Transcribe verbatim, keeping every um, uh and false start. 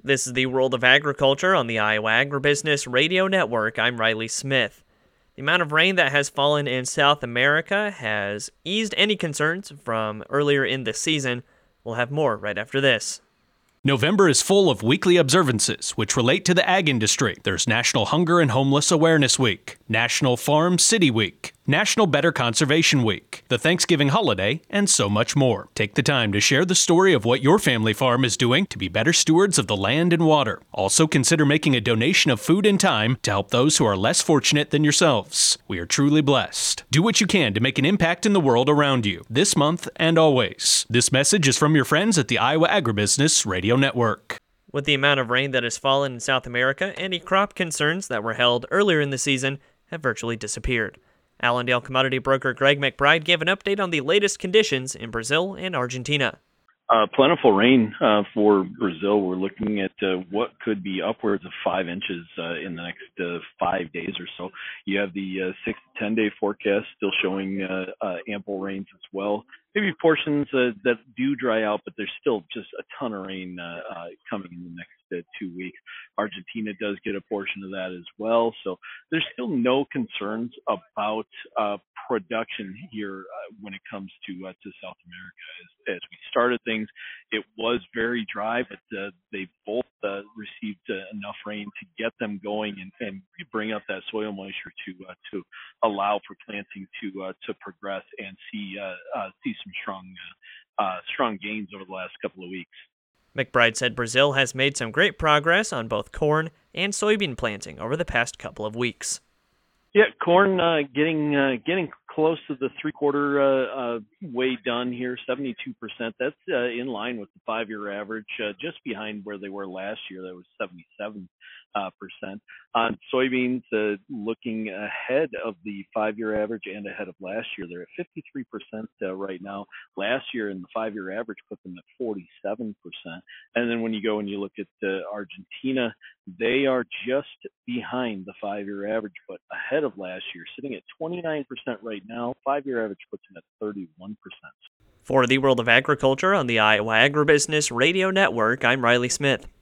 This is the World of Agriculture on the Iowa Agribusiness Radio Network. I'm Riley Smith. The amount of rain that has fallen in South America has eased any concerns from earlier in the season. We'll have more right after this. November is full of weekly observances which relate to the ag industry. There's National Hunger and Homeless Awareness Week, National Farm City Week, National Better Conservation Week, the Thanksgiving holiday, and so much more. Take the time to share the story of what your family farm is doing to be better stewards of the land and water. Also consider making a donation of food and time to help those who are less fortunate than yourselves. We are truly blessed. Do what you can to make an impact in the world around you, this month and always. This message is from your friends at the Iowa Agribusiness Radio Network. With the amount of rain that has fallen in South America, any crop concerns that were held earlier in the season have virtually disappeared. Allendale commodity broker Greg McBride gave an update on the latest conditions in Brazil and Argentina. Uh, plentiful rain uh, for Brazil. We're looking at uh, what could be upwards of five inches uh, in the next uh, five days or so. You have the uh, six to ten day forecast still showing uh, uh, ample rains as well. Maybe portions uh, that do dry out, but there's still just a ton of rain uh, uh, coming in the next uh, two weeks. Argentina does get a portion of that as well. So there's still no concerns about uh, production here uh, when it comes to uh, to South America. As, as we started things, it was very dry, but uh, they both uh, received uh, enough rain to get them going and, and bring up that soil moisture to uh, to allow for planting to uh, to progress and see uh, uh, see some strong uh, uh, strong gains over the last couple of weeks. McBride said Brazil has made some great progress on both corn and soybean planting over the past couple of weeks. Yeah, corn uh, getting uh, getting close to the three quarter uh, uh, way done here, seventy-two percent. That's uh, in line with the five year average, uh, just behind where they were last year. That was seventy-seven uh, percent. On soybeans, uh, looking ahead of the five year average and ahead of last year, they're at fifty-three percent uh, right now. Last year, in the five year average, put them at forty-seven percent. And then when you go and you look at uh, Argentina, they are just behind the five year average, but ahead of last year, sitting at twenty-nine percent right now. five year average puts them at thirty-one percent. For the World of Agriculture on the Iowa Agribusiness Radio Network, I'm Riley Smith.